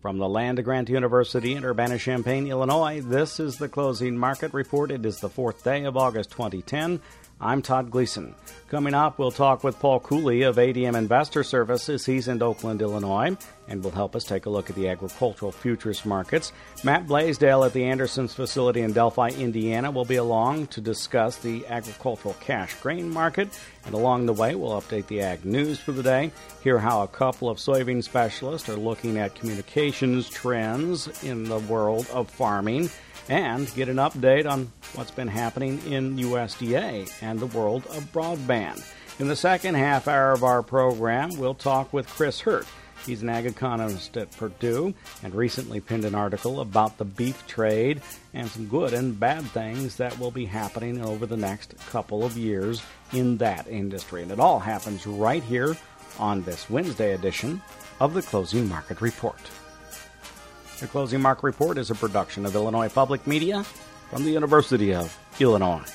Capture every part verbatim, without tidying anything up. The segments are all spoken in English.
From the land of Grant University in Urbana-Champaign, Illinois, this is the Closing Market Report. It is the fourth day of August twenty ten. I'm Todd Gleason. Coming up, we'll talk with Paul Cooley of A D M Investor Services. He's in Oakland, Illinois, and will help us take a look at the agricultural futures markets. Matt Blaisdell at the Andersons facility in Delphi, Indiana, will be along to discuss the agricultural cash grain market. And along the way, we'll update the ag news for the day, hear how a couple of soybean specialists are looking at communications trends in the world of farming, and get an update on what's been happening in U S D A and the world of broadband. In the second half hour of our program, we'll talk with Chris Hurt. He's an ag economist at Purdue and recently penned an article about the beef trade and some good and bad things that will be happening over the next couple of years in that industry. And it all happens right here on this Wednesday edition of the Closing Market Report. The Closing Market Report is a production of Illinois Public Media from the University of Illinois.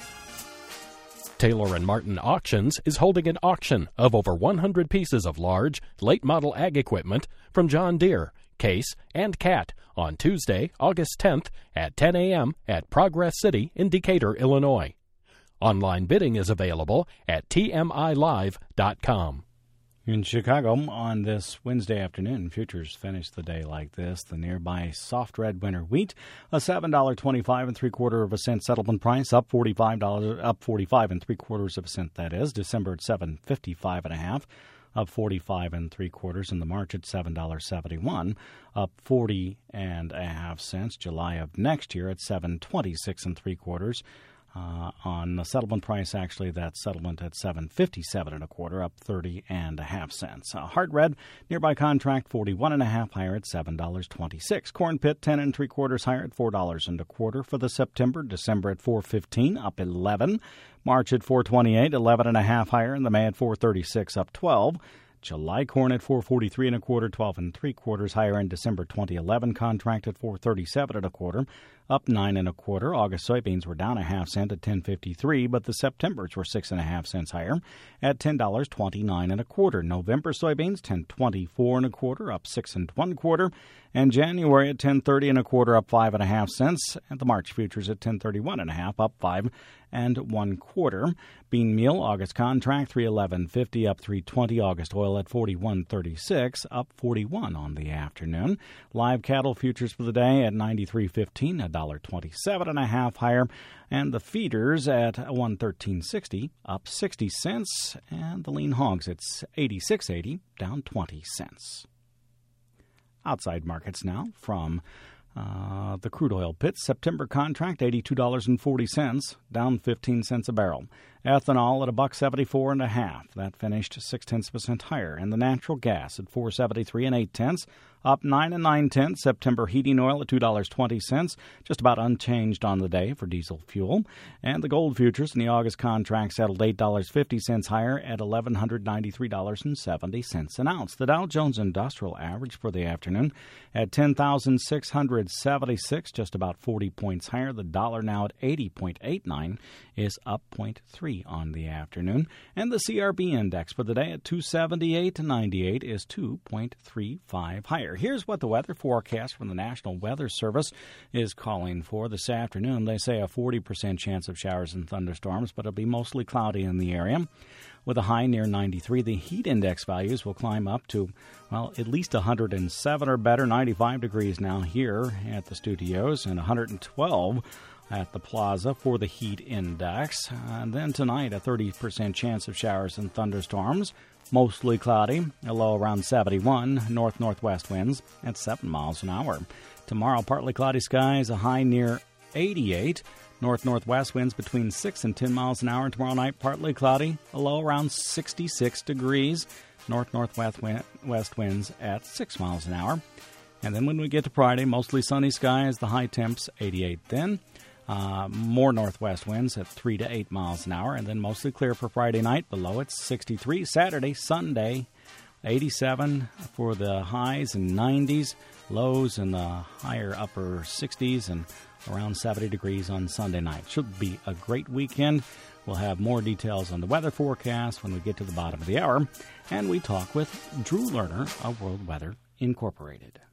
Taylor and Martin Auctions is holding an auction of over one hundred pieces of large, late-model ag equipment from John Deere, Case, and Cat on Tuesday, August tenth at ten a.m. at Progress City in Decatur, Illinois. Online bidding is available at T M I live dot com. In Chicago, on this Wednesday afternoon, futures finished the day like this. The nearby soft red winter wheat, a seven dollars and twenty-five and three quarter of a cent settlement price, up forty-five dollars, up forty-five and three quarters of a cent. That is December at seven fifty-five and a half, up forty-five and three quarters. In the March at seven dollars and seventy-one, up forty and a half cents. July of next year at seven twenty-six and three quarters. Uh, on the settlement price, actually, that settlement at seven fifty-seven and a quarter, up thirty and a half cents. Uh, hard red, nearby contract forty-one and a half, higher at seven dollars and twenty-six. Corn pit ten and three quarters, higher at four dollars and a quarter for the September. December at four fifteen, up eleven. March at four twenty-eight, eleven and a half higher, and the May at four thirty-six, up twelve. July corn at four forty-three and a quarter, twelve and three quarters higher. In December twenty eleven, contract at four thirty-seven and a quarter, up nine and a quarter. August soybeans were down a half cent at ten fifty-three, but the Septembers were six and a half cents higher at ten dollars and twenty-nine and a quarter. November soybeans ten twenty-four and a quarter, up six and one quarter, and January at ten thirty and a quarter, up five and a half cents. And the March futures at ten thirty-one and a half, up five and one quarter. Bean meal August contract three eleven fifty, up three twenty. August oil at forty-one thirty-six, up forty-one on the afternoon. Live cattle futures for the day at ninety-three fifteen, a dollar twenty-seven and a half higher, and the feeders at one thirteen sixty, up sixty cents, and the lean hogs at eighty-six eighty, down twenty cents. Outside markets now from Uh, the crude oil pit, September contract, eighty-two dollars and forty cents, down fifteen cents a barrel. Ethanol at a buck seventy-four and a half. That finished six tenths of a cent higher. And the natural gas at four seventy-three and eight tenths, up nine and nine tenths. September heating oil at two dollars and twenty cents, just about unchanged on the day for diesel fuel. And the gold futures in the August contract settled eight dollars and fifty cents higher at one thousand one hundred ninety-three dollars and seventy cents an ounce. The Dow Jones Industrial Average for the afternoon at ten thousand six hundred seventy-six, just about forty points higher. The dollar now at eighty point eight nine is up zero point three on the afternoon. And the C R B index for the day at two seventy-eight ninety-eight is two point three five higher. Here's what the weather forecast from the National Weather Service is calling for this afternoon. They say a forty percent chance of showers and thunderstorms, but it'll be mostly cloudy in the area. With a high near ninety-three, the heat index values will climb up to, well, at least one hundred seven or better, ninety-five degrees now here at the studios, and one hundred twelve at the plaza for the heat index. And then tonight, a thirty percent chance of showers and thunderstorms, mostly cloudy, a low around seventy-one, north-northwest winds at seven miles an hour. Tomorrow, partly cloudy skies, a high near eighty-eight, north-northwest winds between six and ten miles an hour. Tomorrow night, partly cloudy, a low around sixty-six degrees, north-northwest wind, west winds at six miles an hour. And then when we get to Friday, mostly sunny skies, the high temps eighty-eight then. Uh, more northwest winds at three to eight miles an hour, and then mostly clear for Friday night. Below it's sixty-three. Saturday, Sunday, eighty-seven for the highs and nineties, lows in the higher upper sixties, and around seventy degrees on Sunday night. Should be a great weekend. We'll have more details on the weather forecast when we get to the bottom of the hour, and we talk with Drew Lerner of World Weather Incorporated.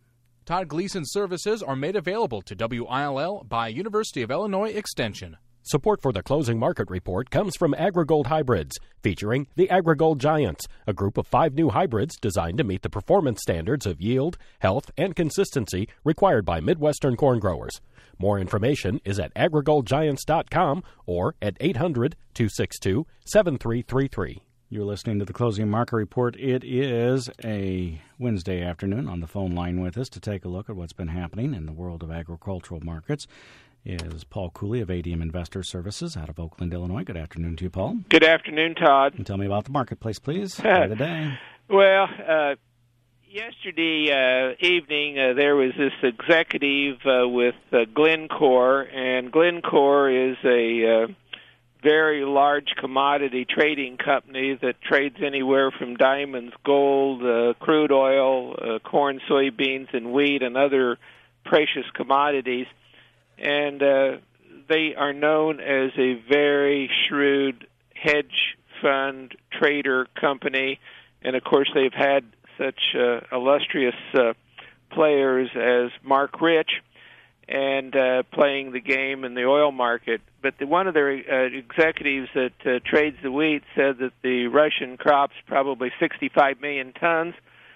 Todd Gleason's services are made available to W I L L by University of Illinois Extension. Support for the closing market report comes from AgriGold Hybrids, featuring the AgriGold Giants, a group of five new hybrids designed to meet the performance standards of yield, health, and consistency required by Midwestern corn growers. More information is at agri gold giants dot com or at eight hundred, two six two, seven three three three. You're listening to the Closing Market Report. It is a Wednesday afternoon. On the phone line with us to take a look at what's been happening in the world of agricultural markets is Paul Cooley of A D M Investor Services out of Oakland, Illinois. Good afternoon to you, Paul. Good afternoon, Todd. And tell me about the marketplace, please. By the day. Well, uh, yesterday uh, evening uh, there was this executive uh, with uh, Glencore, and Glencore is a uh, very large commodity trading company that trades anywhere from diamonds, gold, uh, crude oil, uh, corn, soybeans, and wheat, and other precious commodities. And uh, they are known as a very shrewd hedge fund trader company. And, of course, they've had such uh, illustrious uh, players as Mark Rich and uh, playing the game in the oil market. But the, one of their uh, executives that uh, trades the wheat said that the Russian crop's probably sixty-five million tons,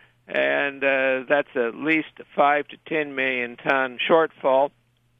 and uh, that's at least a five to ten million ton shortfall.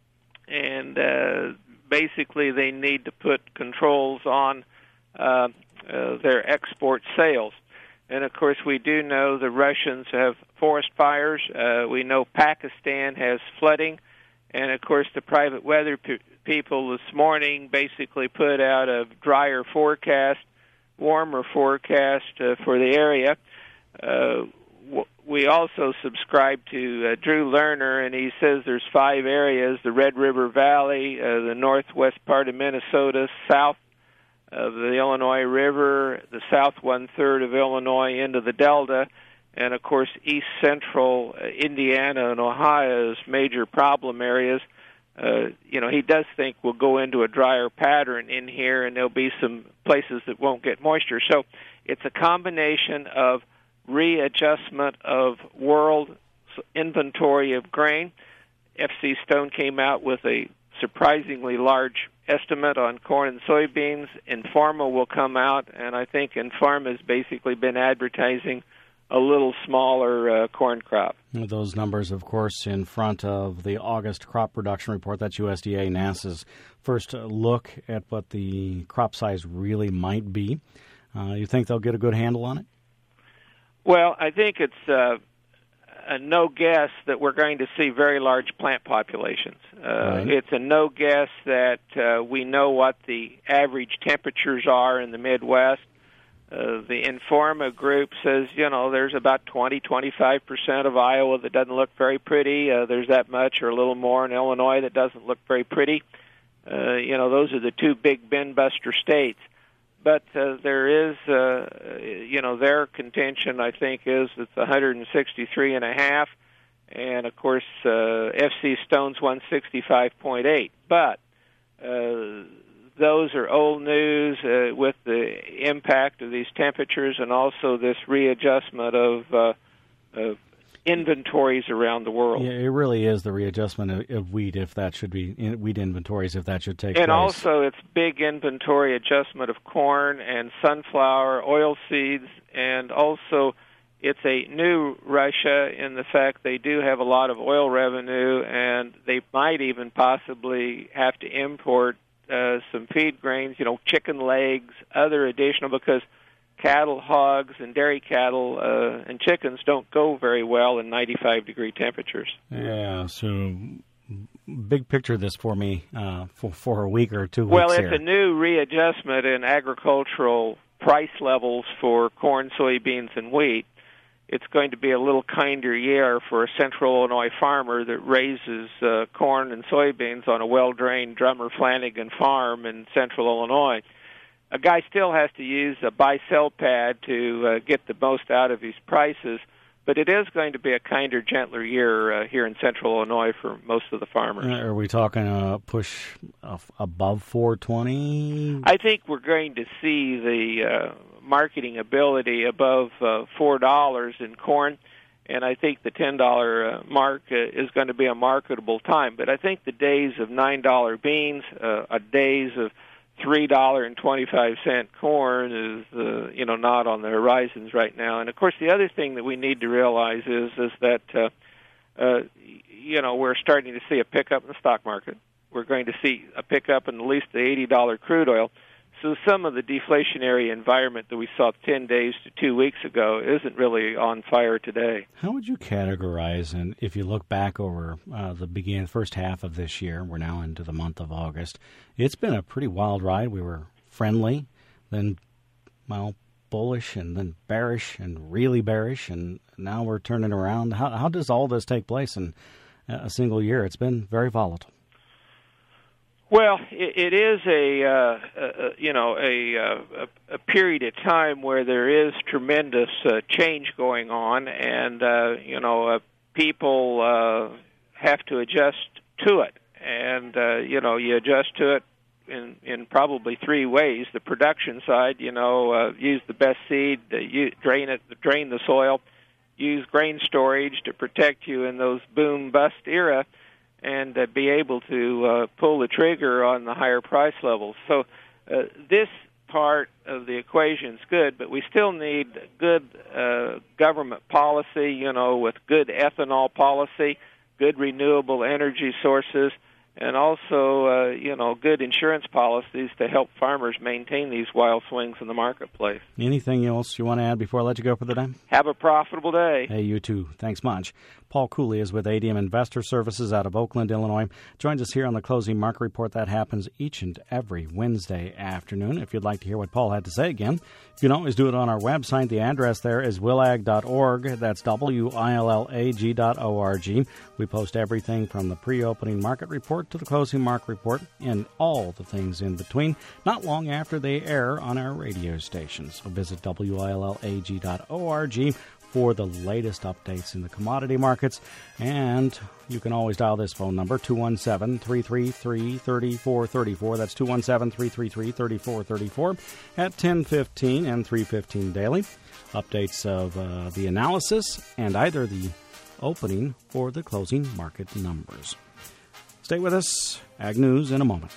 And uh, basically they need to put controls on uh, uh, their export sales. And, of course, we do know the Russians have forest fires. Uh, we know Pakistan has flooding. And, of course, the private weather pe- people this morning basically put out a drier forecast, warmer forecast uh, for the area. Uh, w- we also subscribe to uh, Drew Lerner, and he says there's five areas: the Red River Valley, uh, the northwest part of Minnesota, south of the Illinois River, the south one-third of Illinois into the Delta, and, of course, east central uh, Indiana and Ohio's major problem areas. Uh, you know, he does think we'll go into a drier pattern in here, and there'll be some places that won't get moisture. So it's a combination of readjustment of world inventory of grain. F C Stone came out with a surprisingly large estimate on corn and soybeans. Informa will come out, and I think Informa has basically been advertising a little smaller uh, corn crop. Those numbers, of course, in front of the August crop production report. That's U S D A, NASA's first look at what the crop size really might be. Uh, you think they'll get a good handle on it? Well, I think it's uh, a no guess that we're going to see very large plant populations. Uh, right. It's a no guess that uh, we know what the average temperatures are in the Midwest. Uh, the Informa group says, you know, there's about twenty, twenty-five percent of Iowa that doesn't look very pretty. Uh, there's that much or a little more in Illinois that doesn't look very pretty. Uh, you know, those are the two big bin-buster states. But uh, there is, uh, you know, their contention, I think, is it's one hundred sixty-three and a half, and, of course, uh, F C Stone's one sixty-five point eight. But uh, those are old news uh, with the impact of these temperatures and also this readjustment of, uh, of inventories around the world. Yeah, it really is the readjustment of, of wheat, if that should be wheat inventories, if that should take and place. And also it's big inventory adjustment of corn and sunflower, oil seeds, and also it's a new Russia in the fact they do have a lot of oil revenue, and they might even possibly have to import uh, some feed grains, you know, chicken legs, other additional, because cattle, hogs, and dairy cattle uh, and chickens don't go very well in ninety-five degree temperatures. Yeah, so big picture this for me uh, for, for a week or two weeks Well, it's here. a new readjustment in agricultural price levels for corn, soybeans, and wheat. It's going to be a little kinder year for a central Illinois farmer that raises uh, corn and soybeans on a well-drained Drummer Flanagan farm in central Illinois. A guy still has to use a buy-sell pad to uh, get the most out of his prices, but it is going to be a kinder, gentler year uh, here in central Illinois for most of the farmers. Uh, are we talking a push above four twenty? I think we're going to see the uh, marketing ability above uh, four dollars in corn. and I think the ten dollar uh, mark uh, is going to be a marketable time. But I think the days of nine dollar beans, uh, a days of three dollars and twenty-five cents corn is, uh, you know, not on the horizons right now. And, of course, the other thing that we need to realize is is that, uh, uh, you know, we're starting to see a pickup in the stock market. We're going to see a pickup in at least the eighty dollar crude oil. So some of the deflationary environment that we saw ten days to two weeks ago isn't really on fire today. How would you categorize, and if you look back over uh, the begin first half of this year, we're now into the month of August, it's been a pretty wild ride. We were friendly, then, well, bullish, and then bearish, and really bearish, and now we're turning around. How, how does all this take place in a single year? It's been very volatile. Well, it, it is a, uh, a you know a, a a period of time where there is tremendous uh, change going on, and uh, you know uh, people uh, have to adjust to it, and uh, you know you adjust to it in in probably three ways. The production side, you know, uh, use the best seed, uh, you, drain it, drain the soil, use grain storage to protect you in those boom bust era, and uh, be able to uh, pull the trigger on the higher price levels. So uh, this part of the equation is good, but we still need good uh, government policy, you know, with good ethanol policy, good renewable energy sources, and also, uh, you know, good insurance policies to help farmers maintain these wild swings in the marketplace. Anything else you want to add before I let you go for the day? Have a profitable day. Hey, you too. Thanks much. Paul Cooley is with A D M Investor Services out of Oakland, Illinois. Joins us here on the Closing Market Report. That happens each and every Wednesday afternoon. If you'd like to hear what Paul had to say again, you can always do it on our website. The address there is willag dot org. That's W I L L A G dot O R G. We post everything from the pre-opening market report to the closing market report and all the things in between, not long after they air on our radio stations. So visit W I L L A G dot O R G for the latest updates in the commodity markets. And you can always dial this phone number, two one seven, three three three, three four three four. That's two one seven, three three three, three four three four at ten fifteen and three fifteen daily. Updates of uh, the analysis and either the opening or the closing market numbers. Stay with us. Ag News in a moment.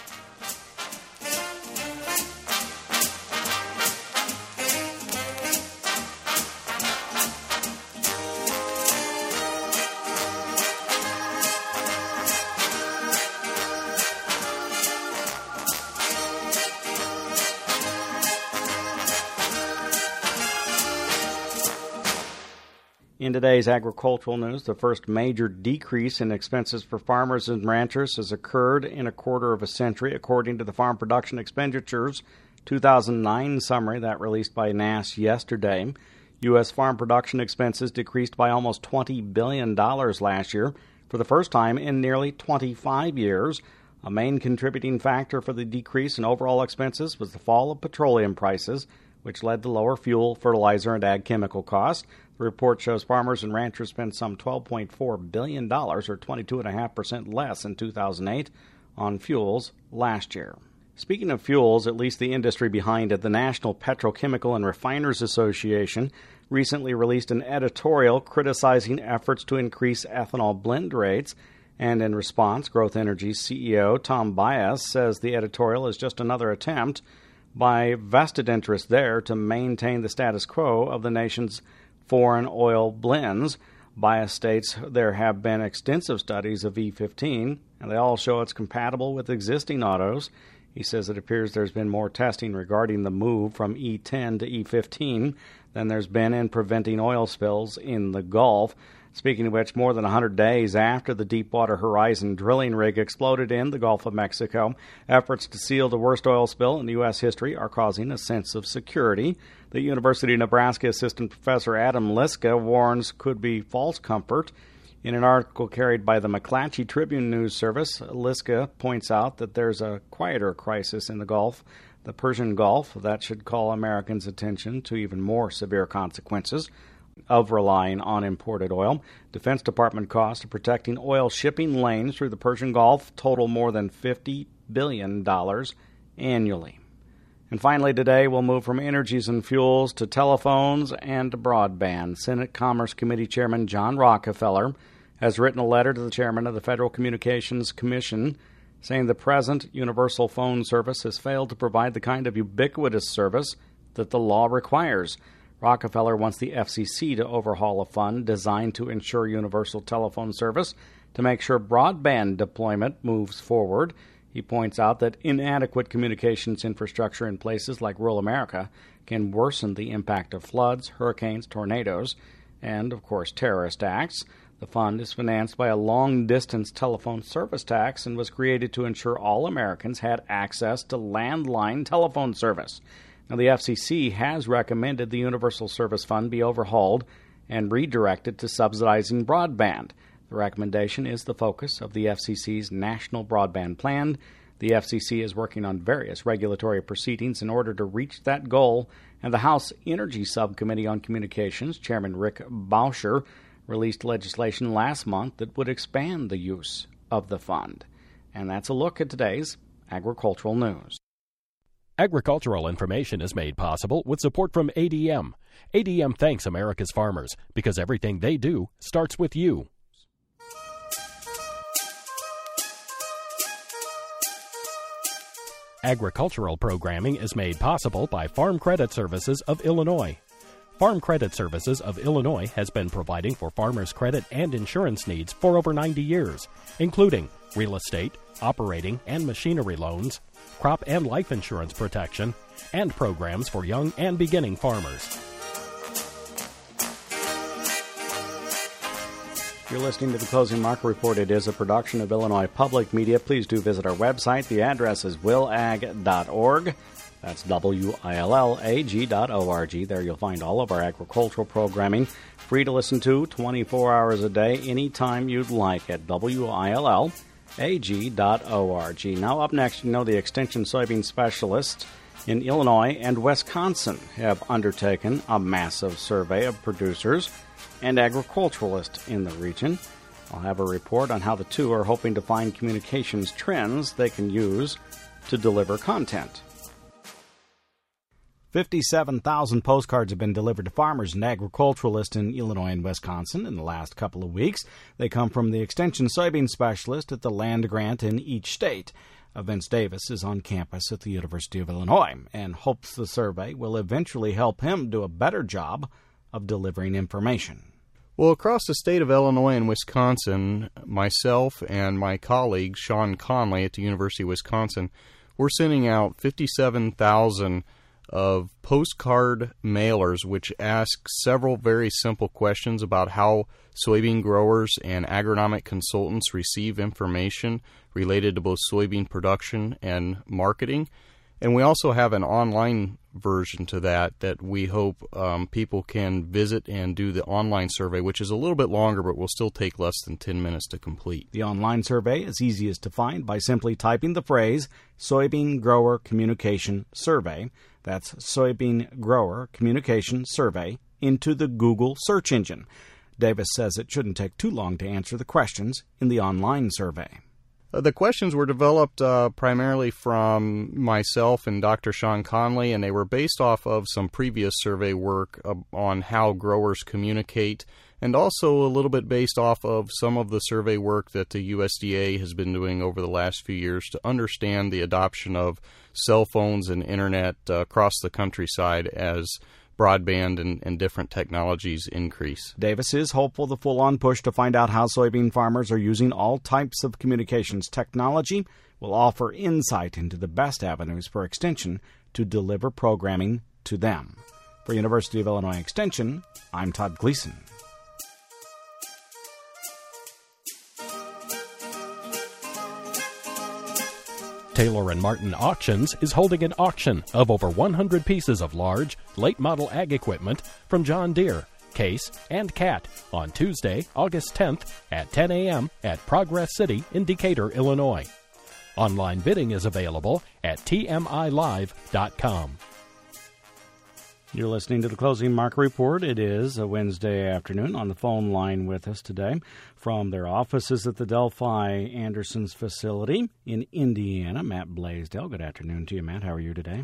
In today's agricultural news, the first major decrease in expenses for farmers and ranchers has occurred in a quarter of a century, according to the Farm Production Expenditures two thousand nine summary that released by N A S yesterday. U S farm production expenses decreased by almost twenty billion dollars last year for the first time in nearly twenty-five years. A main contributing factor for the decrease in overall expenses was the fall of petroleum prices, which led to lower fuel, fertilizer, and ag chemical costs. The report shows farmers and ranchers spent some twelve point four billion dollars, or twenty-two point five percent less in two thousand eight, on fuels last year. Speaking of fuels, at least the industry behind it, the National Petrochemical and Refiners Association recently released an editorial criticizing efforts to increase ethanol blend rates. And in response, Growth Energy's C E O Tom Bias says the editorial is just another attempt by vested interests there to maintain the status quo of the nation's foreign oil blends. Bias states there have been extensive studies of E fifteen, and they all show it's compatible with existing autos. He says it appears there's been more testing regarding the move from E ten to E fifteen than there's been in preventing oil spills in the Gulf. Speaking of which, more than one hundred days after the Deepwater Horizon drilling rig exploded in the Gulf of Mexico, efforts to seal the worst oil spill in U S history are causing a sense of security. The University of Nebraska assistant professor Adam Liska warns could be false comfort. In an article carried by the McClatchy Tribune News Service, Liska points out that there's a quieter crisis in the Gulf, the Persian Gulf, that should call Americans' attention to even more severe consequences of relying on imported oil. Defense Department costs of protecting oil shipping lanes through the Persian Gulf total more than fifty billion dollars annually. And finally today, we'll move from energies and fuels to telephones and to broadband. Senate Commerce Committee Chairman John Rockefeller has written a letter to the chairman of the Federal Communications Commission saying the present universal phone service has failed to provide the kind of ubiquitous service that the law requires. Rockefeller wants the F C C to overhaul a fund designed to ensure universal telephone service to make sure broadband deployment moves forward. He points out that inadequate communications infrastructure in places like rural America can worsen the impact of floods, hurricanes, tornadoes, and, of course, terrorist acts. The fund is financed by a long-distance telephone service tax and was created to ensure all Americans had access to landline telephone service. Now, the F C C has recommended the Universal Service Fund be overhauled and redirected to subsidizing broadband. The recommendation is the focus of the F C C's National Broadband Plan. The F C C is working on various regulatory proceedings in order to reach that goal, and the House Energy Subcommittee on Communications, Chairman Rick Bauscher, released legislation last month that would expand the use of the fund. And that's a look at today's agricultural news. Agricultural information is made possible with support from A D M. A D M thanks America's farmers because everything they do starts with you. Agricultural programming is made possible by Farm Credit Services of Illinois. Farm Credit Services of Illinois has been providing for farmers' credit and insurance needs for over ninety years, including real estate, operating and machinery loans, crop and life insurance protection, and programs for young and beginning farmers. You're listening to the Closing Market Report. It is a production of Illinois Public Media. Please do visit our website. The address is will ag dot org. That's W I L L A G dot O R G. There you'll find all of our agricultural programming, free to listen to twenty-four hours a day, anytime you'd like at W I L L A G dot O R G. Now up next, you know the extension soybean specialists in Illinois and Wisconsin have undertaken a massive survey of producers and agriculturalists in the region. I'll have a report on how the two are hoping to find communications trends they can use to deliver content. fifty-seven thousand postcards have been delivered to farmers and agriculturalists in Illinois and Wisconsin in the last couple of weeks. They come from the extension soybean specialist at the land grant in each state. Vince Davis is on campus at the University of Illinois and hopes the survey will eventually help him do a better job of delivering information. Well, across the state of Illinois and Wisconsin, myself and my colleague, Sean Conley at the University of Wisconsin, we're sending out fifty-seven thousand of postcard mailers which ask several very simple questions about how soybean growers and agronomic consultants receive information related to both soybean production and marketing. And we also have an online version to that that we hope um, people can visit and do the online survey, which is a little bit longer but will still take less than ten minutes to complete. The online survey is easiest to find by simply typing the phrase Soybean Grower Communication Survey. That's Soybean Grower Communication Survey into the Google search engine. Davis says it shouldn't take too long to answer the questions in the online survey. Uh, the questions were developed uh, primarily from myself and Doctor Sean Conley, and they were based off of some previous survey work uh, on how growers communicate, and also a little bit based off of some of the survey work that the U S D A has been doing over the last few years to understand the adoption of cell phones and internet uh, across the countryside as broadband and, and different technologies increase. Davis is hopeful the full-on push to find out how soybean farmers are using all types of communications technology will offer insight into the best avenues for Extension to deliver programming to them. For University of Illinois Extension, I'm Todd Gleason. Taylor and Martin Auctions is holding an auction of over one hundred pieces of large, late-model ag equipment from John Deere, Case, and Cat on Tuesday, August tenth at ten a.m. at Progress City in Decatur, Illinois. Online bidding is available at T M I live dot com. You're listening to the Closing Market Report. It is a Wednesday afternoon. On the phone line with us today from their offices at the Delphi Anderson's facility in Indiana, Matt Blaisdell. Good afternoon to you, Matt. How are you today?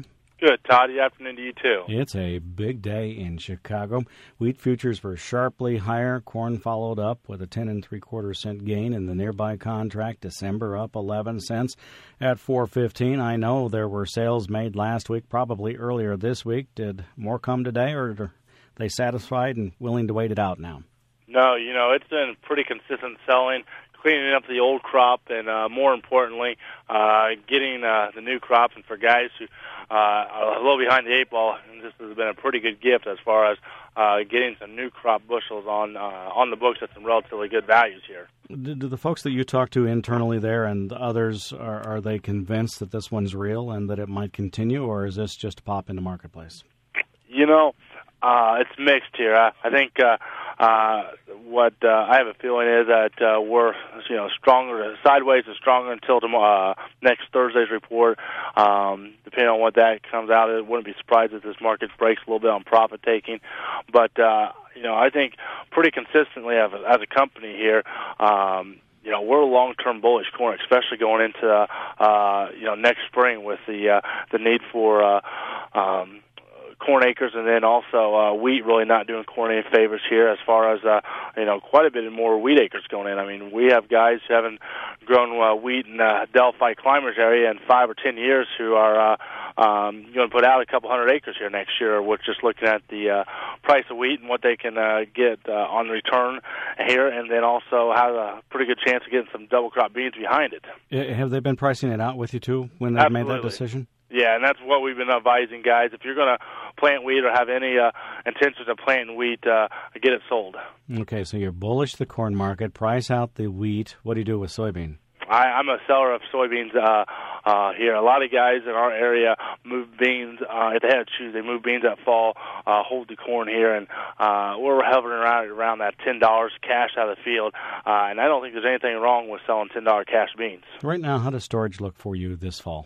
Good, Todd. Good afternoon to you, too. It's a big day in Chicago. Wheat futures were sharply higher. Corn followed up with a ten and three quarter cent gain in the nearby contract. December up eleven cents at four fifteen. I know there were sales made last week, probably earlier this week. Did more come today, or are they satisfied and willing to wait it out now? No, you know, it's been pretty consistent selling, cleaning up the old crop, and uh, more importantly, uh, getting uh, the new crop. And for guys who uh, are a little behind the eight ball, this has been a pretty good gift as far as uh, getting some new crop bushels on uh, on the books at some relatively good values here. Do, do the folks that you talk to internally there and others, are, are they convinced that this one's real and that it might continue, or is this just a pop in the marketplace? You know, uh, it's mixed here. I, I think uh, uh, what uh, I have a feeling is that uh, we're, you know, stronger, sideways and stronger until tomorrow, uh, next Thursday's report. Um, depending on what that comes out, it wouldn't be surprised if this market breaks a little bit on profit taking. But, uh, you know, I think pretty consistently as a, as a company here, um, you know, we're a long-term bullish corn, especially going into, uh, you know, next spring with the uh, the need for uh, um, corn acres, and then also uh, wheat really not doing corn any favors here as far as, uh, you know, quite a bit more wheat acres going in. I mean, we have guys who haven't grown uh, wheat in uh, Delphi Climbers area in five or ten years who are uh, um, going to put out a couple hundred acres here next year. We're just looking at the uh, price of wheat and what they can uh, get uh, on return here, and then also have a pretty good chance of getting some double crop beans behind it. Have they been pricing it out with you, too, when they've Absolutely. made that decision? Yeah, and that's what we've been advising guys. If you're going to plant wheat or have any uh, intentions of planting wheat, uh, get it sold. Okay, so you're bullish the corn market, price out the wheat. What do you do with soybean? I, I'm a seller of soybeans uh, uh, here. A lot of guys in our area move beans. Uh, if they had to choose, they move beans that fall, uh, hold the corn here, and uh, we're hovering around around that ten dollars cash out of the field. Uh, and I don't think there's anything wrong with selling ten dollars cash beans. Right now, how does storage look for you this fall?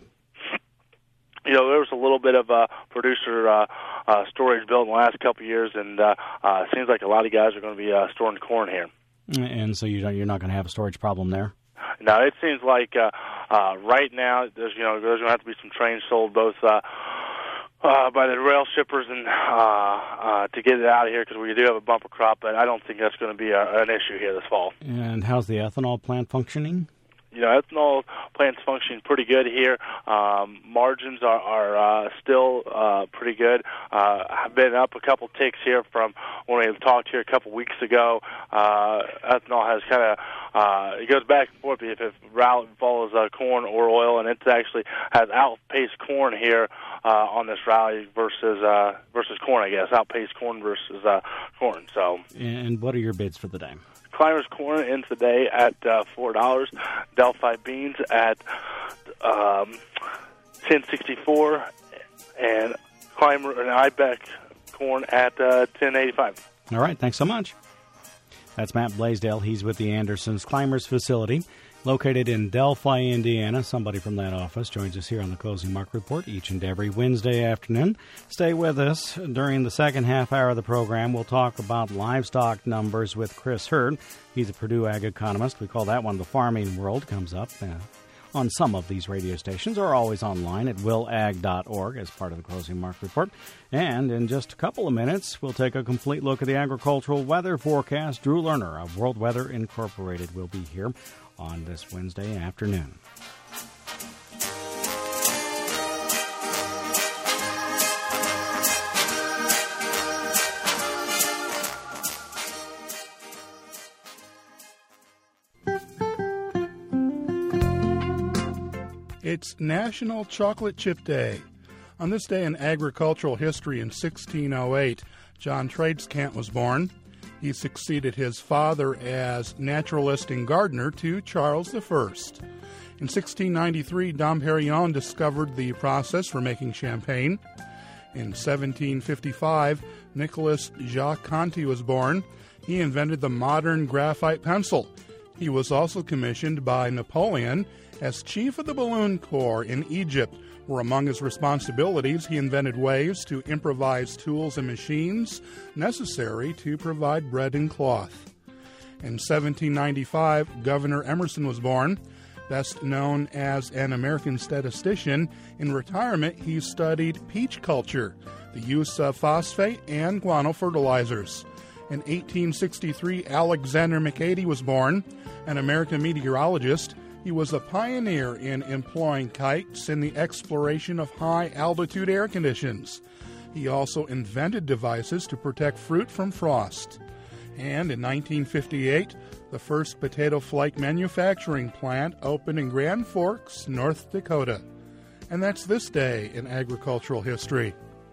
You know, there was a little bit of uh, producer uh, uh, storage built in the last couple of years, and uh, uh, it seems like a lot of guys are going to be uh, storing corn here. And so you don't, you're not going to have a storage problem there? No, it seems like uh, uh, right now there's you know there's going to have to be some trains sold both uh, uh, by the rail shippers and uh, uh, to get it out of here because we do have a bumper crop, but I don't think that's going to be a, an issue here this fall. And how's the ethanol plant functioning? You know, ethanol plant's functioning pretty good here. Um, margins are, are uh, still uh, pretty good. Uh, I've been up a couple ticks here from when we talked here a couple weeks ago. Uh, ethanol has kind of uh, it goes back and forth if it rally, follows uh, corn or oil, and it actually has outpaced corn here uh, on this rally versus uh, versus corn. I guess outpaced corn versus uh, corn. So, and what are your bids for the day? Climbers corn ends the day at uh, four dollars. Delphi beans at um, ten sixty four, and Climber and Ibex corn at uh, ten eighty five. All right, thanks so much. That's Matt Blaisdell. He's with the Andersons Climbers facility, located in Delphi, Indiana. Somebody from that office joins us here on the Closing Market Report each and every Wednesday afternoon. Stay with us. During the second half hour of the program, we'll talk about livestock numbers with Chris Hurd. He's a Purdue ag economist. We call that one the Farming World. Comes up uh, on some of these radio stations or always online at will ag dot org as part of the Closing Market Report. And in just a couple of minutes, we'll take a complete look at the agricultural weather forecast. Drew Lerner of World Weather Incorporated will be here on this Wednesday afternoon. It's National Chocolate Chip Day. On this day in agricultural history in sixteen oh eight, John Tradescant was born. He succeeded his father as naturalist and gardener to Charles the First. In sixteen ninety-three, Dom Perignon discovered the process for making champagne. In seventeen fifty-five, Nicolas Jacques Conti was born. He invented the modern graphite pencil. He was also commissioned by Napoleon as chief of the Balloon Corps in Egypt, where among his responsibilities he invented ways to improvise tools and machines necessary to provide bread and cloth. In seventeen ninety-five, Governor Emerson was born. Best known as an American statistician, in retirement he studied peach culture, the use of phosphate and guano fertilizers. In eighteen sixty-three, Alexander McAdie was born, an American meteorologist. He was a pioneer in employing kites in the exploration of high-altitude air conditions. He also invented devices to protect fruit from frost. And in nineteen fifty-eight, the first potato flake manufacturing plant opened in Grand Forks, North Dakota. And that's this day in agricultural history.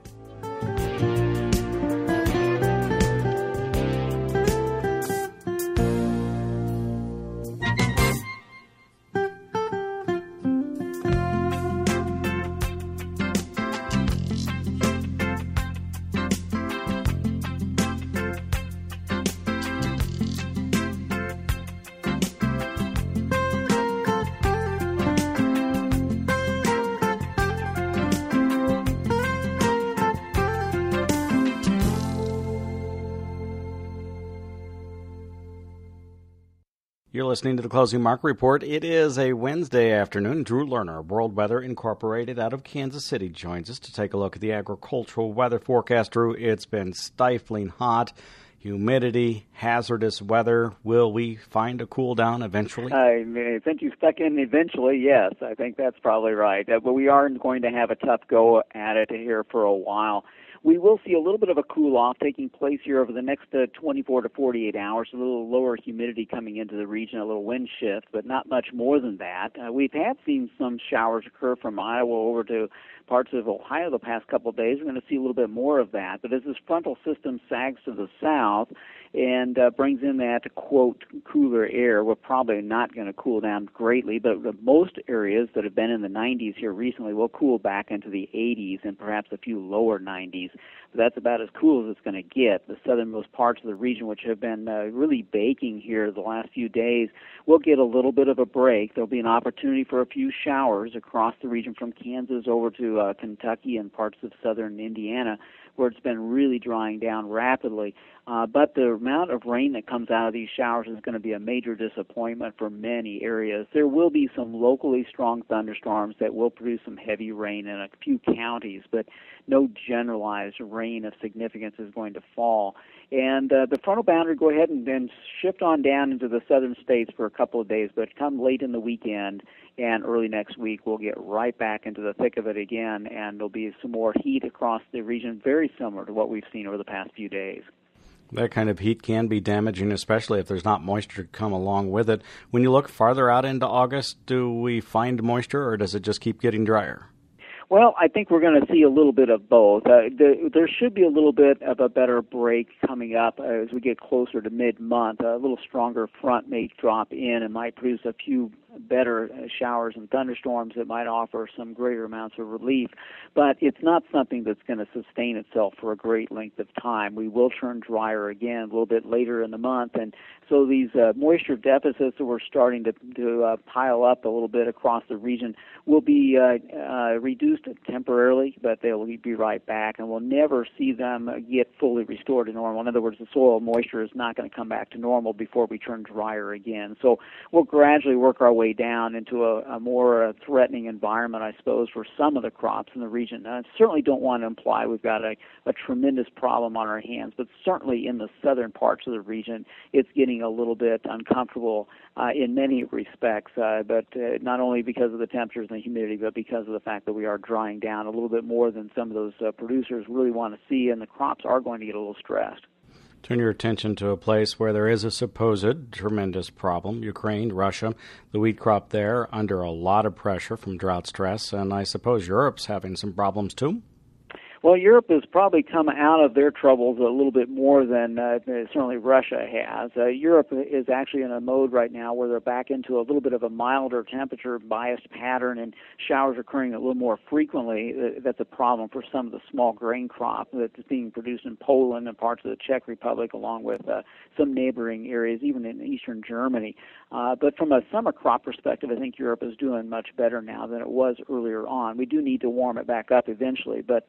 You're listening to the Closing Market Report. It is a Wednesday afternoon. Drew Lerner, World Weather Incorporated out of Kansas City, joins us to take a look at the agricultural weather forecast. Drew, it's been stifling hot, humidity, hazardous weather. Will we find a cool down eventually? I think you stuck in eventually, yes. I think that's probably right. Uh, but we are going to have a tough go at it here for a while. We will see a little bit of a cool-off taking place here over the next uh, twenty-four to forty-eight hours, a little lower humidity coming into the region, a little wind shift, but not much more than that. Uh, we've had seen some showers occur from Iowa over to parts of Ohio the past couple of days. We're going to see a little bit more of that. But as this frontal system sags to the south and uh, brings in that, quote, cooler air, we're probably not going to cool down greatly, but most areas that have been in the nineties here recently will cool back into the eighties and perhaps a few lower nineties. But that's about as cool as it's going to get. The southernmost parts of the region, which have been uh, really baking here the last few days, will get a little bit of a break. There'll be an opportunity for a few showers across the region from Kansas over to uh, Kentucky and parts of southern Indiana, where it's been really drying down rapidly. Uh, but the amount of rain that comes out of these showers is going to be a major disappointment for many areas. There will be some locally strong thunderstorms that will produce some heavy rain in a few counties, but no generalized rain of significance is going to fall. And uh, the frontal boundary, go ahead and then shift on down into the southern states for a couple of days, but come late in the weekend and early next week, we'll get right back into the thick of it again, and there'll be some more heat across the region, very similar to what we've seen over the past few days. That kind of heat can be damaging, especially if there's not moisture to come along with it. When you look farther out into August, do we find moisture, or does it just keep getting drier? Well, I think we're going to see a little bit of both. Uh, the, there should be a little bit of a better break coming up as we get closer to mid-month. A little stronger front may drop in and might produce a few better showers and thunderstorms that might offer some greater amounts of relief. But it's not something that's going to sustain itself for a great length of time. We will turn drier again a little bit later in the month, and so these uh, moisture deficits that we're starting to, to uh, pile up a little bit across the region will be uh, uh, reduced temporarily, but they'll be right back, and we'll never see them get fully restored to normal. In other words, the soil moisture is not going to come back to normal before we turn drier again. So we'll gradually work our way down into a, a more uh, threatening environment, I suppose, for some of the crops in the region. I certainly don't want to imply we've got a, a tremendous problem on our hands, but certainly in the southern parts of the region, it's getting a little bit uncomfortable uh, in many respects, uh, but uh, not only because of the temperatures and the humidity, but because of the fact that we are drying down a little bit more than some of those uh, producers really want to see, and the crops are going to get a little stressed. Turn your attention to a place where there is a supposed tremendous problem, Ukraine, Russia. The wheat crop there under a lot of pressure from drought stress, and I suppose Europe's having some problems too? Well, Europe has probably come out of their troubles a little bit more than uh, certainly Russia has. Uh, Europe is actually in a mode right now where they're back into a little bit of a milder temperature-biased pattern, and showers are occurring a little more frequently. That's a problem for some of the small grain crop that's being produced in Poland and parts of the Czech Republic, along with uh, some neighboring areas, even in eastern Germany. Uh, but from a summer crop perspective, I think Europe is doing much better now than it was earlier on. We do need to warm it back up eventually, but that's not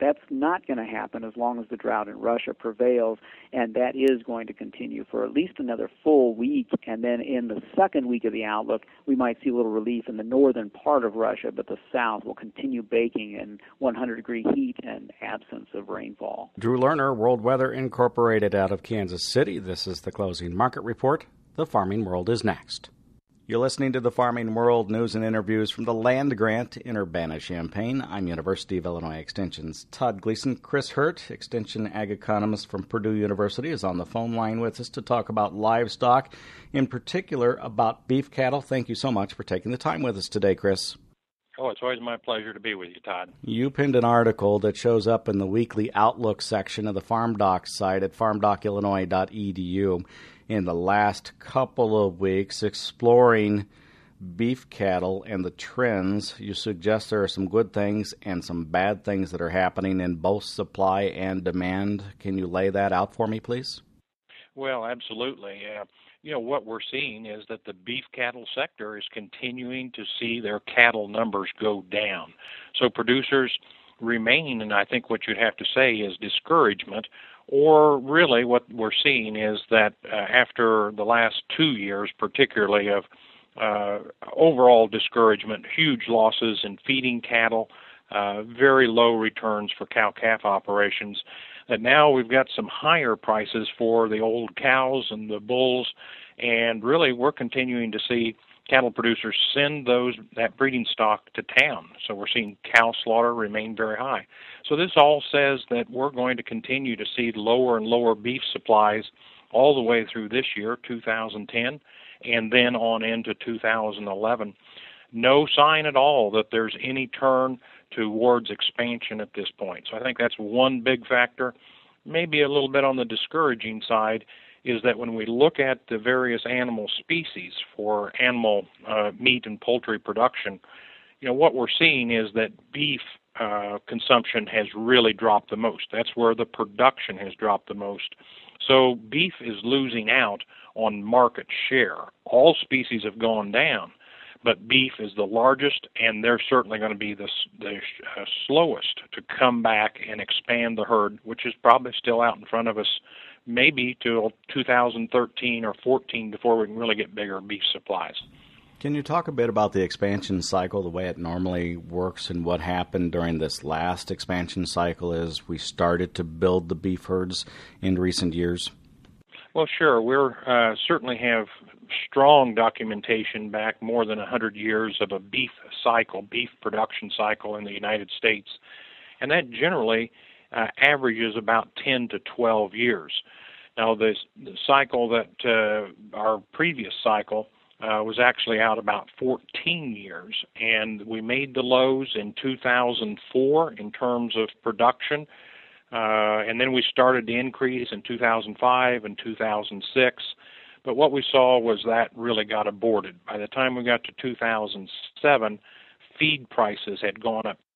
not going to happen as long as the drought in Russia prevails, and that is going to continue for at least another full week. And then in the second week of the outlook, we might see a little relief in the northern part of Russia, but the south will continue baking in one hundred degree heat and absence of rainfall. Drew Lerner, World Weather Incorporated out of Kansas City. This is the closing market report. The Farming World is next. You're listening to the Farming World news and interviews from the land grant in Urbana-Champaign. I'm University of Illinois Extension's Todd Gleason. Chris Hurt, Extension Ag Economist from Purdue University, is on the phone line with us to talk about livestock, in particular about beef cattle. Thank you so much for taking the time with us today, Chris. Oh, it's always my pleasure to be with you, Todd. You pinned an article that shows up in the weekly Outlook section of the FarmDoc site at farm doc illinois dot e d u. in the last couple of weeks, exploring beef cattle and the trends. You suggest there are some good things and some bad things that are happening in both supply and demand. Can you lay that out for me, please? Well, absolutely. Uh, you know, what we're seeing is that the beef cattle sector is continuing to see their cattle numbers go down. So producers remain, and I think what you'd have to say is discouragement, or really what we're seeing is that uh, after the last two years, particularly of uh, overall discouragement, huge losses in feeding cattle, uh, very low returns for cow-calf operations, that now we've got some higher prices for the old cows and the bulls, and really we're continuing to see cattle producers send those that breeding stock to town. So we're seeing cow slaughter remain very high. So this all says that we're going to continue to see lower and lower beef supplies all the way through this year, two thousand ten, and then on into two thousand eleven. No sign at all that there's any turn towards expansion at this point. So I think that's one big factor. Maybe a little bit on the discouraging side is that when we look at the various animal species for animal uh, meat and poultry production, you know, what we're seeing is that beef uh, consumption has really dropped the most. That's where the production has dropped the most. So beef is losing out on market share. All species have gone down, but beef is the largest, and they're certainly going to be the, the uh, slowest to come back and expand the herd, which is probably still out in front of us, maybe till two thousand thirteen or fourteen before we can really get bigger beef supplies. Can you talk a bit about the expansion cycle, the way it normally works, and what happened during this last expansion cycle as we started to build the beef herds in recent years? Well, sure. We uh, certainly have strong documentation back more than one hundred years of a beef cycle, beef production cycle in the United States. And that generally uh, averages about ten to twelve years. Now, this, the cycle that uh, our previous cycle uh, was actually out about fourteen years, and we made the lows in two thousand four in terms of production. Uh, and then we started the increase in two thousand five and two thousand six. But what we saw was that really got aborted. By the time we got to two thousand seven, feed prices had gone up.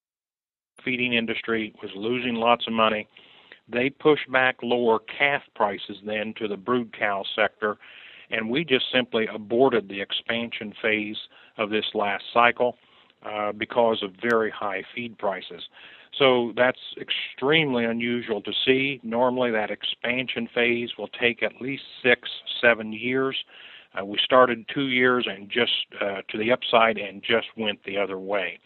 The feeding industry was losing lots of money. They pushed back lower calf prices then to the brood cow sector, and we just simply aborted the expansion phase of this last cycle uh, because of very high feed prices. So that's extremely unusual to see. Normally that expansion phase will take at least six, seven years. Uh, we started two years and just uh, to the upside and just went the other way.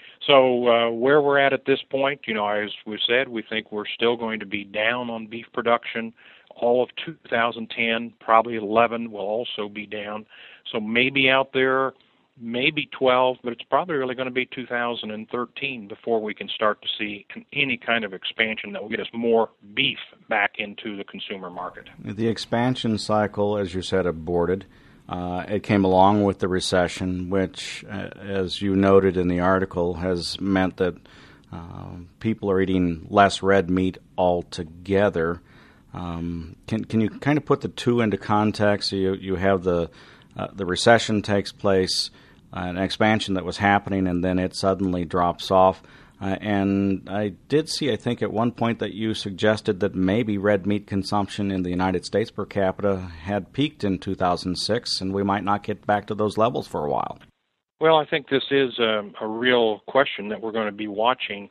So uh, where we're at at this point, you know, as we said, we think we're still going to be down on beef production. All of two thousand ten, probably eleven will also be down. So maybe out there, maybe twelve, but it's probably really going to be two thousand thirteen before we can start to see any kind of expansion that will get us more beef back into the consumer market. The expansion cycle, as you said, aborted. Uh, it came along with the recession, which, uh, as you noted in the article, has meant that uh, people are eating less red meat altogether. Um, can can you kind of put the two into context? You you have the uh, the recession takes place, uh, an expansion that was happening, and then it suddenly drops off. Uh, and I did see, I think, at one point that you suggested that maybe red meat consumption in the United States per capita had peaked in two thousand six, and we might not get back to those levels for a while. Well, I think this is a, a real question that we're going to be watching.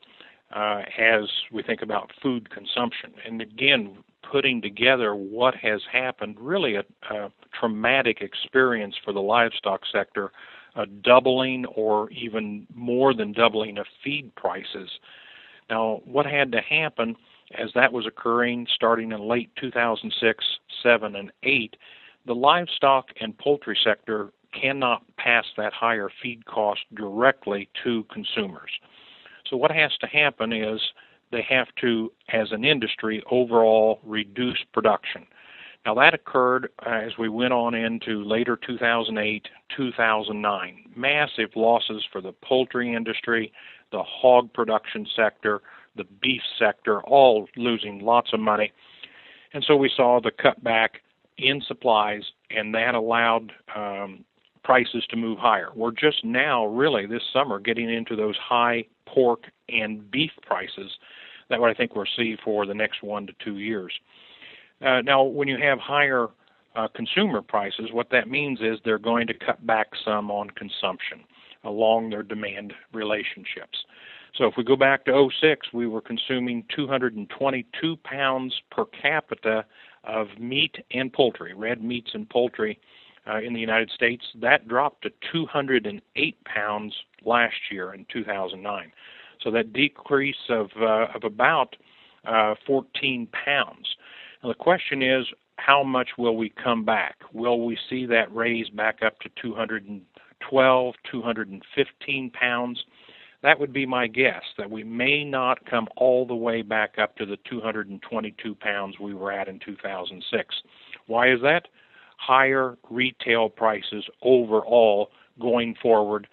uh, as we think about food consumption. And again, putting together what has happened, really a, a traumatic experience for the livestock sector, a doubling or even more than doubling of feed prices. Now, what had to happen as that was occurring starting in late two thousand six, seven, and eight, the livestock and poultry sector cannot pass that higher feed cost directly to consumers. So what has to happen is they have to, as an industry, overall reduce production. Now that occurred uh, as we went on into later two thousand eight, two thousand nine. Massive losses for the poultry industry, the hog production sector, the beef sector, all losing lots of money. And so we saw the cutback in supplies, and that allowed um, prices to move higher. We're just now, really, this summer, getting into those high pork and beef prices that I think we'll see for the next one to two years. Uh, now, when you have higher uh, consumer prices, what that means is they're going to cut back some on consumption along their demand relationships. So if we go back to oh six, we were consuming two hundred twenty-two pounds per capita of meat and poultry, red meats and poultry uh, in the United States. That dropped to two hundred eight pounds last year in two thousand nine. So that decrease of, uh, of about uh, fourteen pounds. Now the question is, how much will we come back? Will we see that raise back up to two hundred twelve, two hundred fifteen pounds? That would be my guess, that we may not come all the way back up to the two hundred twenty-two pounds we were at in two thousand six. Why is that? Higher retail prices overall going forward,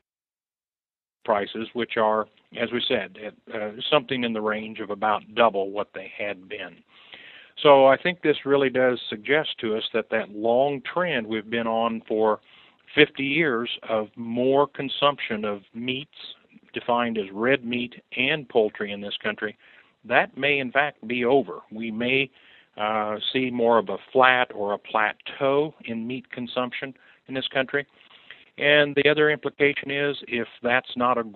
prices which are, as we said, uh, something in the range of about double what they had been. So I think this really does suggest to us that that long trend we've been on for fifty years of more consumption of meats, defined as red meat and poultry in this country, that may in fact be over. We may uh, see more of a flat or a plateau in meat consumption in this country. And the other implication is, if that's not a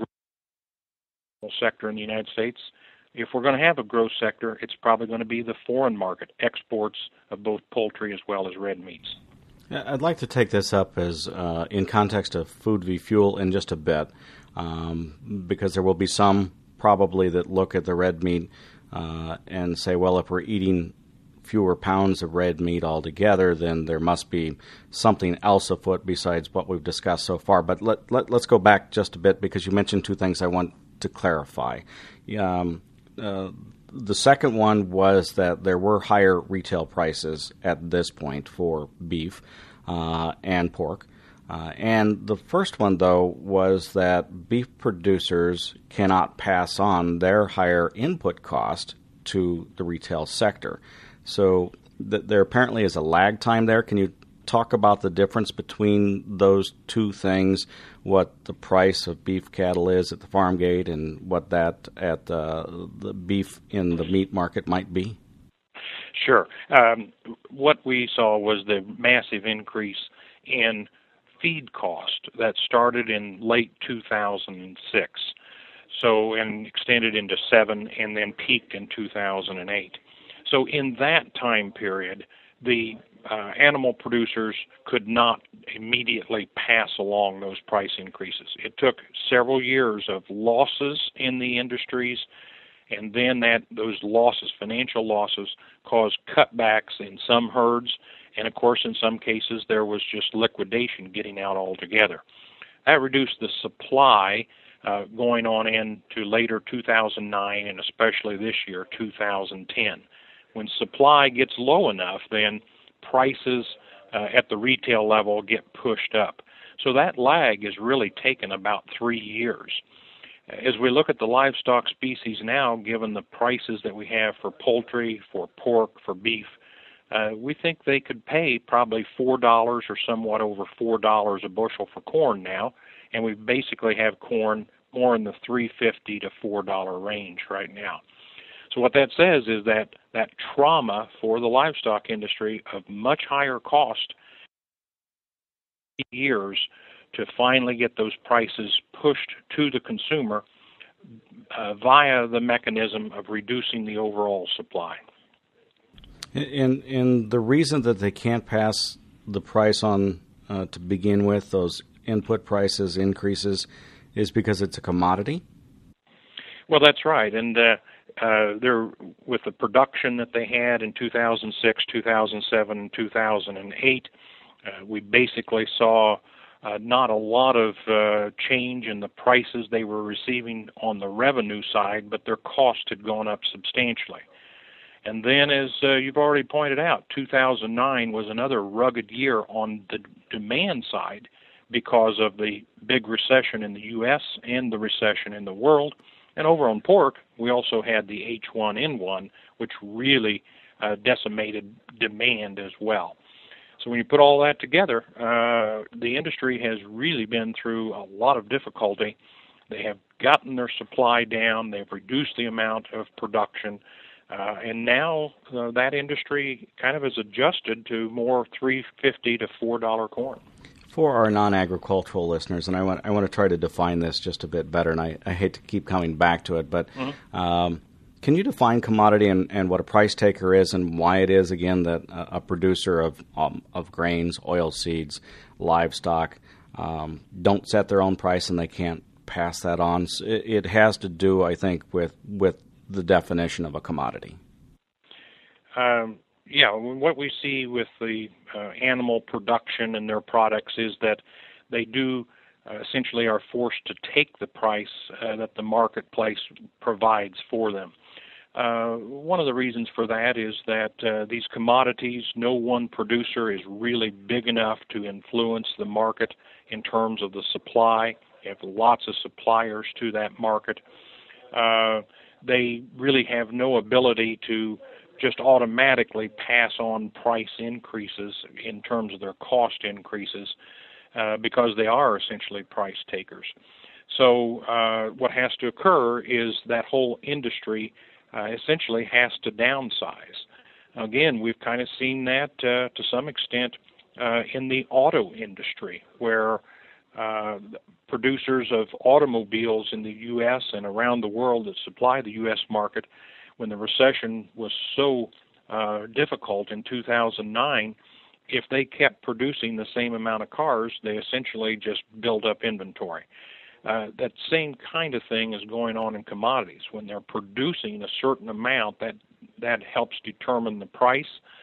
growth sector in the United States, if we're going to have a growth sector, it's probably going to be the foreign market, exports of both poultry as well as red meats. I'd like to take this up as uh, in context of food v. fuel in just a bit, um, because there will be some probably that look at the red meat uh, and say, well, if we're eating fewer pounds of red meat altogether, then there must be something else afoot besides what we've discussed so far. But let, let, let's go back just a bit, because you mentioned two things I want to clarify. Um, uh, the second one was that there were higher retail prices at this point for beef uh, and pork. Uh, and the first one, though, was that beef producers cannot pass on their higher input cost to the retail sector. So th- there apparently is a lag time there. Can you talk about the difference between those two things, what the price of beef cattle is at the farm gate and what that at uh, the beef in the meat market might be? Sure. Um, what we saw was the massive increase in feed cost that started in late two thousand six, so and extended into seven and then peaked in two thousand eight. So in that time period, the uh, animal producers could not immediately pass along those price increases. It took several years of losses in the industries, and then that those losses, financial losses, caused cutbacks in some herds, and of course in some cases there was just liquidation getting out altogether. That reduced the supply uh, going on into later two thousand nine and especially this year, two thousand ten. When supply gets low enough, then prices uh, at the retail level get pushed up. So that lag has really taken about three years. As we look at the livestock species now, given the prices that we have for poultry, for pork, for beef, uh, we think they could pay probably four dollars or somewhat over four dollars a bushel for corn now, and we basically have corn more in the three fifty to four dollar range right now. So what that says is that that trauma for the livestock industry of much higher cost years to finally get those prices pushed to the consumer, uh, via the mechanism of reducing the overall supply. And, and the reason that they can't pass the price on uh, to begin with, those input prices increases, is because it's a commodity? Well, that's right. And uh, uh, they're, with the production that they had in two thousand six, two thousand seven, two thousand eight, uh, we basically saw uh, not a lot of uh, change in the prices they were receiving on the revenue side, but their cost had gone up substantially. And then, as uh, you've already pointed out, two thousand nine was another rugged year on the demand side because of the big recession in the U S and the recession in the world. And over on pork, we also had the H one N one, which really uh, decimated demand as well. So when you put all that together, uh, the industry has really been through a lot of difficulty. They have gotten their supply down. They've reduced the amount of production. Uh, and now uh, that industry kind of has adjusted to more three fifty to four dollar corn. For our non-agricultural listeners, and I want I want to try to define this just a bit better, and I, I hate to keep coming back to it, but mm-hmm. um, can you define commodity and, and what a price taker is, and why it is, again, that a, a producer of um, of grains, oilseeds, livestock um, don't set their own price and they can't pass that on? So it, it has to do, I think, with with the definition of a commodity. Um, yeah, what we see with the uh, animal production and their products is that they do uh, essentially are forced to take the price uh, that the marketplace provides for them. Uh, one of the reasons for that is that uh, these commodities, no one producer is really big enough to influence the market in terms of the supply. You have lots of suppliers to that market. Uh, they really have no ability to just automatically pass on price increases in terms of their cost increases uh, because they are essentially price takers. So uh, what has to occur is that whole industry uh, essentially has to downsize. Again, we've kind of seen that uh, to some extent uh, in the auto industry, where uh, producers of automobiles in the U S and around the world that supply the U S market, when the recession was so uh, difficult in two thousand nine, if they kept producing the same amount of cars, they essentially just built up inventory. Uh, that same kind of thing is going on in commodities. When they're producing a certain amount, that that helps determine the price.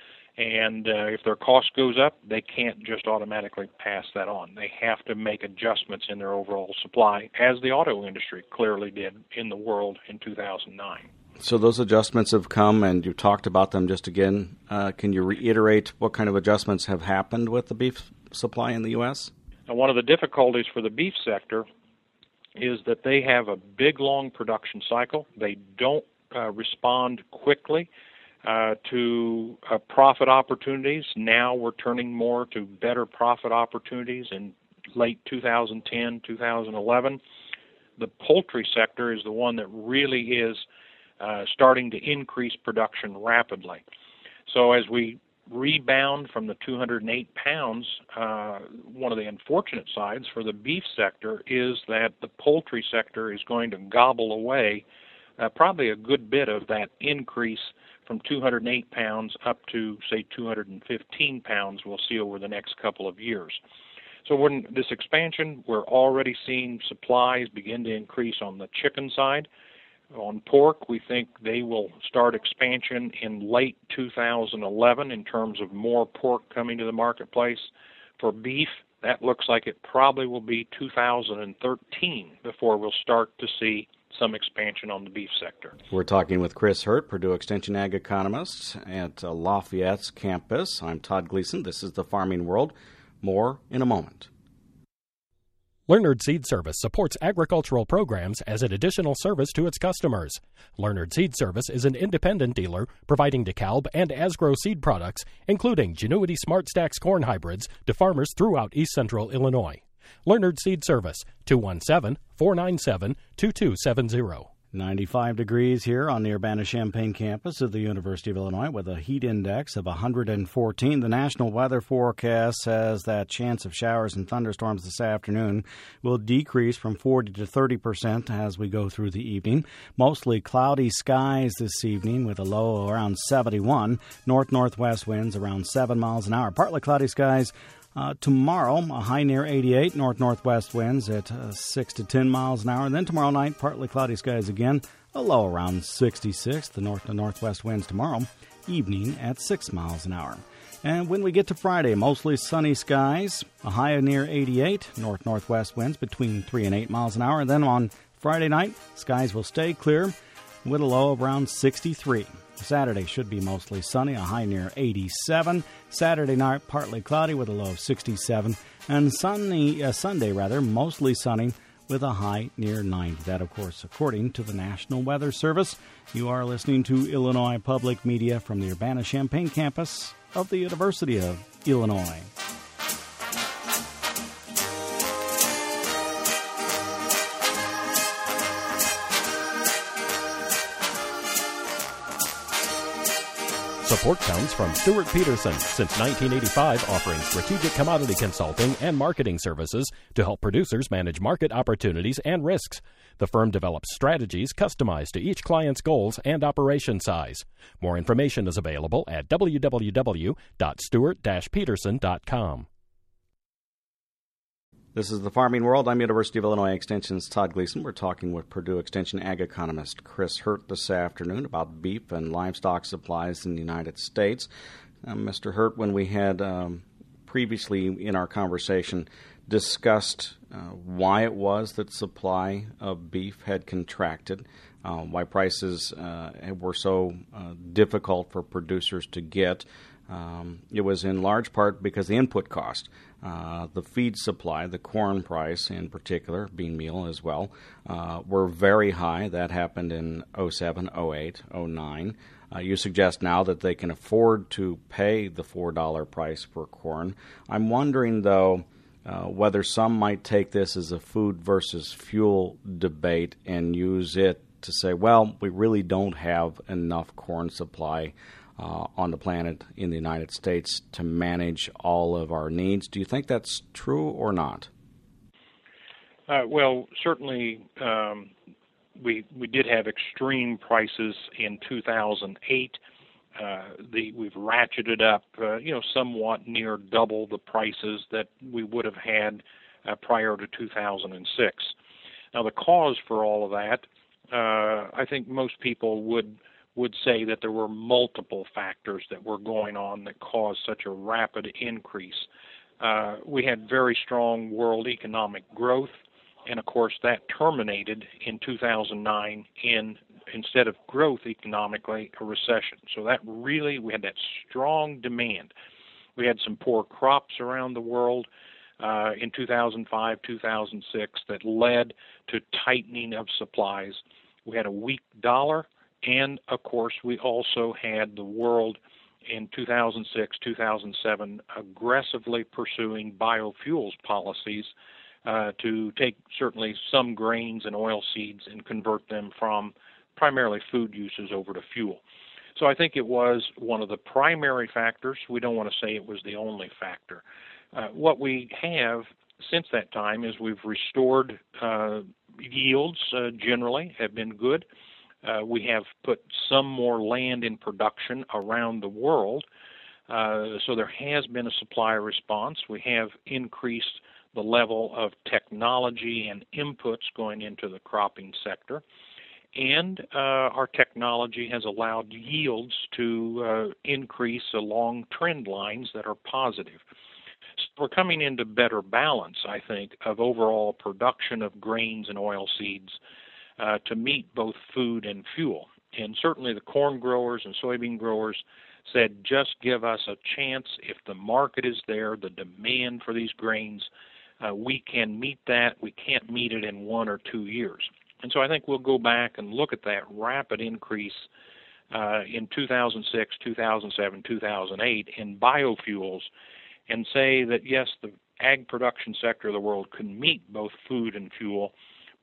And uh, if their cost goes up, they can't just automatically pass that on. They have to make adjustments in their overall supply, as the auto industry clearly did in the world in two thousand nine. So those adjustments have come, and you talked about them just again. Uh, can you reiterate what kind of adjustments have happened with the beef supply in the U S? Now, one of the difficulties for the beef sector is that they have a big, long production cycle. They don't uh, respond quickly uh, to uh, profit opportunities. Now we're turning more to better profit opportunities in late two thousand ten, two thousand eleven. The poultry sector is the one that really is uh, starting to increase production rapidly. So as we rebound from the two hundred eight pounds, uh, one of the unfortunate sides for the beef sector is that the poultry sector is going to gobble away uh, probably a good bit of that increase from two hundred eight pounds up to, say, two hundred fifteen pounds we'll see over the next couple of years. So when this expansion, we're already seeing supplies begin to increase on the chicken side. On pork, we think they will start expansion in late two thousand eleven in terms of more pork coming to the marketplace. For beef, that looks like it probably will be two thousand thirteen before we'll start to see some expansion on the beef sector. We're talking with Chris Hurt, Purdue Extension Ag Economist at uh, Lafayette's campus. I'm Todd Gleason. This is The Farming World. More in a moment. Leonard Seed Service supports agricultural programs as an additional service to its customers. Leonard Seed Service is an independent dealer providing DeKalb and Asgrow seed products, including Genuity Smart Stacks corn hybrids, to farmers throughout East Central Illinois. Leonard Seed Service, two one seven, four nine seven, two two seven zero. ninety-five degrees here on the Urbana-Champaign campus of the University of Illinois with a heat index of one hundred fourteen. The National Weather Forecast says that chance of showers and thunderstorms this afternoon will decrease from forty to thirty percent as we go through the evening. Mostly cloudy skies this evening with a low around seventy-one. North-northwest winds around seven miles an hour. Partly cloudy skies Uh, tomorrow, a high near eighty-eight, north-northwest winds at uh, six to ten miles an hour. And then tomorrow night, partly cloudy skies again, a low around sixty-six. The north to northwest winds tomorrow, evening at six miles an hour. And when we get to Friday, mostly sunny skies, a high near eighty-eight, north-northwest winds between three and eight miles an hour. And then on Friday night, skies will stay clear with a low of around sixty-three. Saturday should be mostly sunny, a high near eighty-seven. Saturday night, partly cloudy with a low of sixty-seven. And sunny, uh, Sunday, rather, mostly sunny with a high near ninety. That, of course, according to the National Weather Service. You are listening to Illinois Public Media from the Urbana-Champaign campus of the University of Illinois. Support comes from Stuart Peterson, since nineteen eighty-five offering strategic commodity consulting and marketing services to help producers manage market opportunities and risks. The firm develops strategies customized to each client's goals and operation size. More information is available at w w w dot stewart dash peterson dot com. This is the Farming World. I'm University of Illinois Extension's Todd Gleason. We're talking with Purdue Extension ag economist Chris Hurt this afternoon about beef and livestock supplies in the United States. Uh, Mister Hurt, when we had um, previously in our conversation discussed uh, why it was that supply of beef had contracted, uh, why prices uh, were so uh, difficult for producers to get. Um, it was in large part because the input cost, uh, the feed supply, the corn price in particular, bean meal as well, uh, were very high. That happened in oh seven, oh eight, oh nine. Uh, you suggest now that they can afford to pay the four dollars price for corn. I'm wondering, though, uh, whether some might take this as a food versus fuel debate and use it to say, well, we really don't have enough corn supply Uh, on the planet in the United States to manage all of our needs. Do you think that's true or not? Uh, well, certainly um, we we did have extreme prices in two thousand eight. Uh, the we've ratcheted up, uh, you know, somewhat near double the prices that we would have had uh, prior to two thousand six. Now, the cause for all of that, uh, I think most people would. would say that there were multiple factors that were going on that caused such a rapid increase. Uh, we had very strong world economic growth, and of course that terminated in two thousand nine in, instead of growth economically, a recession. So that really, we had that strong demand. We had some poor crops around the world uh, in two thousand five, two thousand six that led to tightening of supplies. We had a weak dollar. And, of course, we also had the world in two thousand six, two thousand seven aggressively pursuing biofuels policies uh, to take certainly some grains and oil seeds and convert them from primarily food uses over to fuel. So I think it was one of the primary factors. We don't want to say it was the only factor. Uh, what we have since that time is we've restored uh, yields uh, generally have been good. Uh, we have put some more land in production around the world, uh, so there has been a supply response. We have increased the level of technology and inputs going into the cropping sector, and uh, our technology has allowed yields to uh, increase along trend lines that are positive. So we're coming into better balance, I think, of overall production of grains and oil seeds Uh, to meet both food and fuel. And certainly the corn growers and soybean growers said, just give us a chance. If the market is there, the demand for these grains, uh, we can meet that. We can't meet it in one or two years. And so I think we'll go back and look at that rapid increase uh, in two thousand six, two thousand seven, two thousand eight in biofuels and say that, yes, the ag production sector of the world can meet both food and fuel,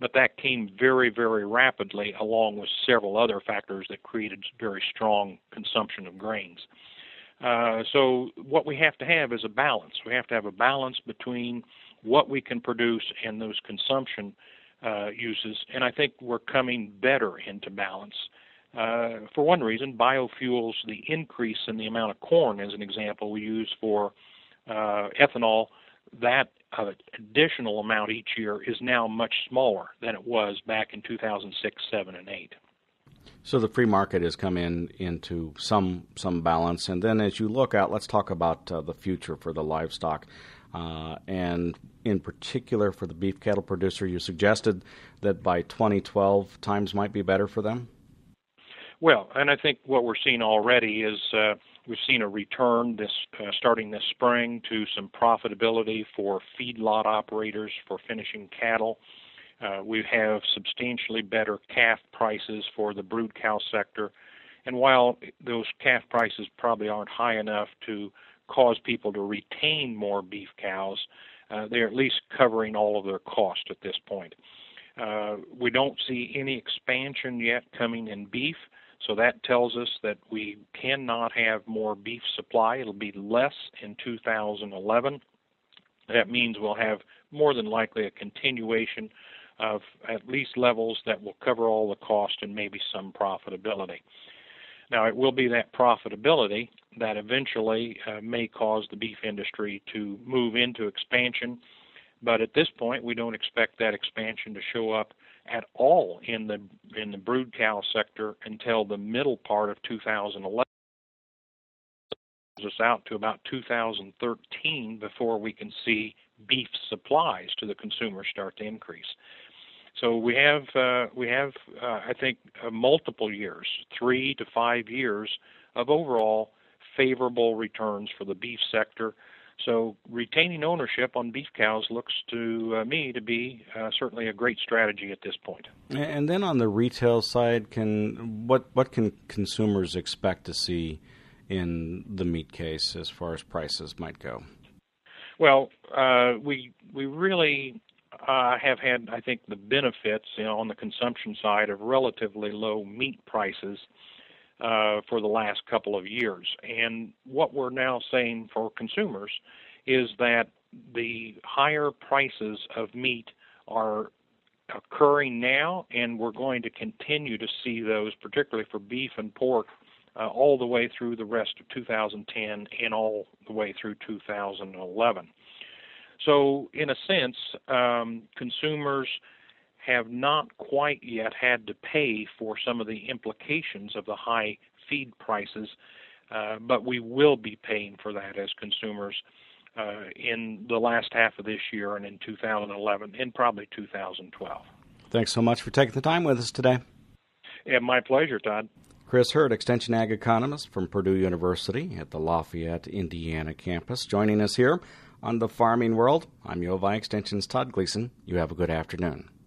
but that came very, very rapidly along with several other factors that created very strong consumption of grains. Uh, so what we have to have is a balance. We have to have a balance between what we can produce and those consumption uh, uses, and I think we're coming better into balance. Uh, for one reason, biofuels, the increase in the amount of corn, as an example, we use for uh, ethanol, that uh, additional amount each year is now much smaller than it was back in two thousand six, seven, and eight. So the free market has come in into some some balance. And then as you look out, let's talk about uh, the future for the livestock. Uh, and in particular for the beef cattle producer, you suggested that by twenty twelve times might be better for them? Well, and I think what we're seeing already is uh, we've seen a return this uh, starting this spring to some profitability for feedlot operators for finishing cattle. Uh, we have substantially better calf prices for the brood cow sector. And while those calf prices probably aren't high enough to cause people to retain more beef cows, uh, they're at least covering all of their cost at this point. Uh, we don't see any expansion yet coming in beef, so that tells us that we cannot have more beef supply. It'll be less in two thousand eleven. That means we'll have more than likely a continuation of at least levels that will cover all the cost and maybe some profitability. Now, it will be that profitability that eventually uh, may cause the beef industry to move into expansion, but at this point, we don't expect that expansion to show up at all in the in the brood cow sector until the middle part of two thousand eleven. Us out to about two thousand thirteen before we can see beef supplies to the consumer start to increase. So we have, uh, we have, uh, I think, uh, multiple years, three to five years of overall favorable returns for the beef sector. So retaining ownership on beef cows looks to uh, me to be uh, certainly a great strategy at this point. And then on the retail side, can what what can consumers expect to see in the meat case as far as prices might go? Well, uh, we we really. Uh, have had, I think, the benefits, you know, on the consumption side of relatively low meat prices uh, for the last couple of years. And what we're now saying for consumers is that the higher prices of meat are occurring now, and we're going to continue to see those, particularly for beef and pork, uh, all the way through the rest of two thousand ten and all the way through two thousand eleven. So, in a sense, um, consumers have not quite yet had to pay for some of the implications of the high feed prices, uh, but we will be paying for that as consumers uh, in the last half of this year and in two thousand eleven and probably two thousand twelve. Thanks so much for taking the time with us today. Yeah, my pleasure, Todd. Chris Hurd, Extension Ag Economist from Purdue University at the Lafayette, Indiana campus, joining us here on The Farming World. I'm U of I Extension's Todd Gleason. You have a good afternoon.